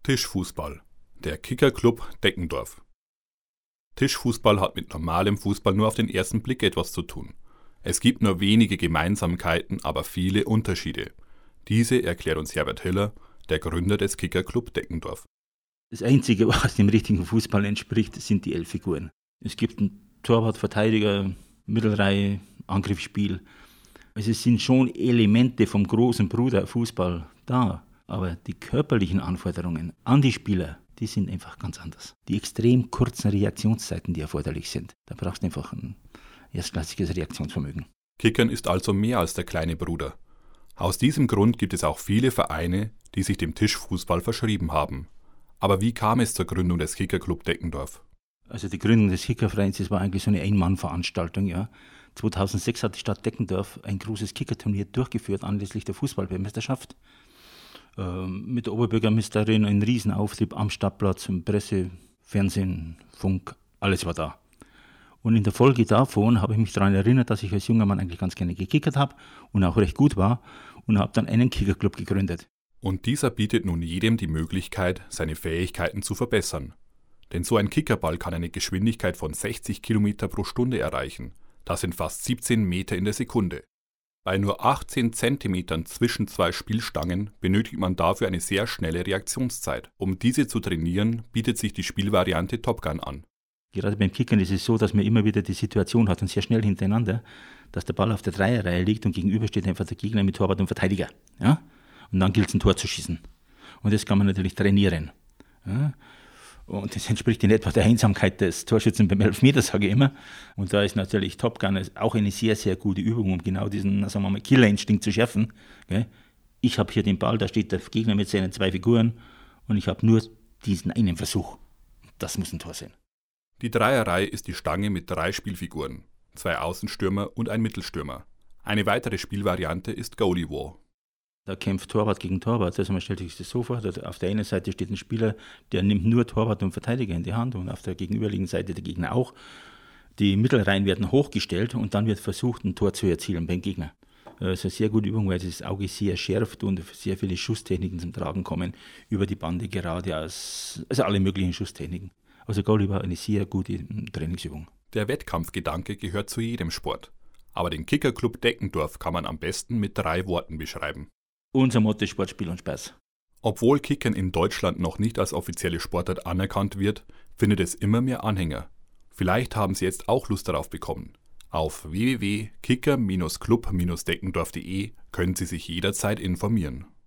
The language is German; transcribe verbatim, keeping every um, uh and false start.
Tischfußball, der Kicker-Club Deckendorf. Tischfußball hat mit normalem Fußball nur auf den ersten Blick etwas zu tun. Es gibt nur wenige Gemeinsamkeiten, aber viele Unterschiede. Diese erklärt uns Herbert Hiller, der Gründer des Kicker-Club Deckendorf. Das Einzige, was dem richtigen Fußball entspricht, sind die elf Figuren. Es gibt einen Torwart, Verteidiger, Mittelreihe, Angriffsspiel. Also es sind schon Elemente vom großen Bruder Fußball da. Aber die körperlichen Anforderungen an die Spieler, die sind einfach ganz anders. Die extrem kurzen Reaktionszeiten, die erforderlich sind. Da brauchst du einfach ein erstklassiges Reaktionsvermögen. Kickern ist also mehr als der kleine Bruder. Aus diesem Grund gibt es auch viele Vereine, die sich dem Tischfußball verschrieben haben. Aber wie kam es zur Gründung des Kicker-Club Deckendorf? Also die Gründung des Kickervereins, das war eigentlich so eine Ein-Mann-Veranstaltung. Ja. zweitausendsechs hat die Stadt Deckendorf ein großes Kickerturnier durchgeführt anlässlich der Fußball-Weltmeisterschaft. Ähm, mit der Oberbürgermeisterin ein Riesenauftrieb am Stadtplatz, Presse, Fernsehen, Funk, alles war da. Und in der Folge davon habe ich mich daran erinnert, dass ich als junger Mann eigentlich ganz gerne gekickert habe und auch recht gut war und habe dann einen Kickerclub gegründet. Und dieser bietet nun jedem die Möglichkeit, seine Fähigkeiten zu verbessern. Denn so ein Kickerball kann eine Geschwindigkeit von sechzig Kilometer pro Stunde erreichen. Das sind fast siebzehn Meter in der Sekunde. Bei nur achtzehn Zentimetern zwischen zwei Spielstangen benötigt man dafür eine sehr schnelle Reaktionszeit. Um diese zu trainieren, bietet sich die Spielvariante Top Gun an. Gerade beim Kickern ist es so, dass man immer wieder die Situation hat und sehr schnell hintereinander, dass der Ball auf der Dreierreihe liegt und gegenüber steht einfach der Gegner mit Torwart und Verteidiger. Ja? Und dann gilt es, ein Tor zu schießen. Und das kann man natürlich trainieren. Ja? Und das entspricht in etwa der Einsamkeit des Torschützen beim Elfmeter, sage ich immer. Und da ist natürlich Top Gun auch eine sehr, sehr gute Übung, um genau diesen, sagen wir mal, Killerinstinkt zu schärfen. Gell? Ich habe hier den Ball, da steht der Gegner mit seinen zwei Figuren und ich habe nur diesen einen Versuch. Das muss ein Tor sein. Die Dreierreihe ist die Stange mit drei Spielfiguren, zwei Außenstürmer und ein Mittelstürmer. Eine weitere Spielvariante ist Goalie War. Da kämpft Torwart gegen Torwart. Also man stellt sich das so vor, auf der einen Seite steht ein Spieler, der nimmt nur Torwart und Verteidiger in die Hand und auf der gegenüberliegenden Seite der Gegner auch. Die Mittelreihen werden hochgestellt und dann wird versucht, ein Tor zu erzielen beim Gegner. Das ist eine sehr gute Übung, weil das Auge sehr schärft und sehr viele Schusstechniken zum Tragen kommen, über die Bande geradeaus, also alle möglichen Schusstechniken. Also Goalie war eine sehr gute Trainingsübung. Der Wettkampfgedanke gehört zu jedem Sport. Aber den Kicker-Club Deckendorf kann man am besten mit drei Worten beschreiben. Unser Motto ist Sport, Spiel und Spaß. Obwohl Kickern in Deutschland noch nicht als offizielle Sportart anerkannt wird, findet es immer mehr Anhänger. Vielleicht haben Sie jetzt auch Lust darauf bekommen. Auf w w w punkt kicker Bindestrich club Bindestrich deckendorf punkt de können Sie sich jederzeit informieren.